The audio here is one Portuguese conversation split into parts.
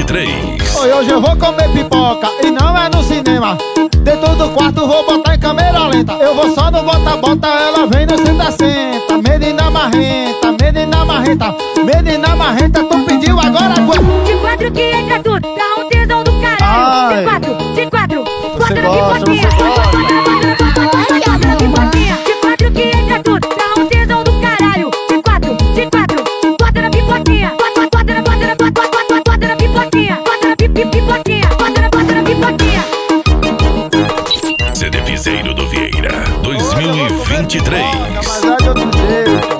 23. Oi, hoje eu vou comer pipoca e não é no cinema. Dentro do quarto vou botar em câmera lenta. Eu vou só no bota-bota, ela vem no senta-senta. Menina marrenta, menina marrenta, menina marrenta, tu pediu agora quanto? De quatro que entra tudo, dá um tesão do caralho. De quatro, bota na pipoquinha. Bota na pipoquinha. De quatro que entra tudo, dá um tesão do caralho. De quatro, bota na pipoquinha. Bota na pipoquinha. Bota na pipoquinha. Bota na pipoquinha. CD Piseiro do Vieira 2023. Mas é de outro jeito.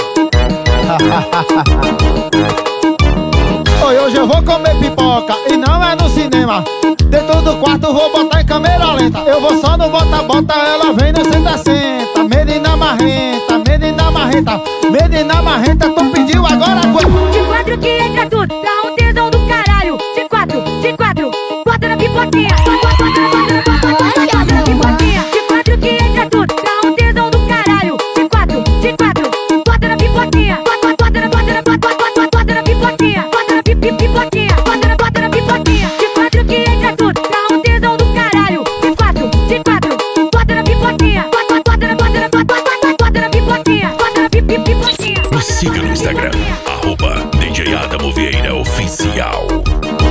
Oi, hoje eu vou comer pipoca e não é no cinema. Dentro do quarto vou botar em câmera lenta. Eu vou só no bota-bota, ela vem no senta-senta. Menina marrenta, menina marrenta, menina marrenta, tu pediu agora quanto? De quatro que entra tudo, dá um tesão do caralho. De quatro, bota na pipoquinha. Bota na pipoquinha. De quatro que entra tudo, dá um tesão do caralho. De quatro, bota na pipoquinha. Bota na pipoquinha. Bota na pipoquinha. Bota na pipoquinha. De quatro que entra tudo, dá um tesão do caralho. De quatro, bota na pipoquinha. Bota na pipoquinha. Bota na pipoquinha. Nos siga no Instagram, @DJ Adamo Vieira Oficial.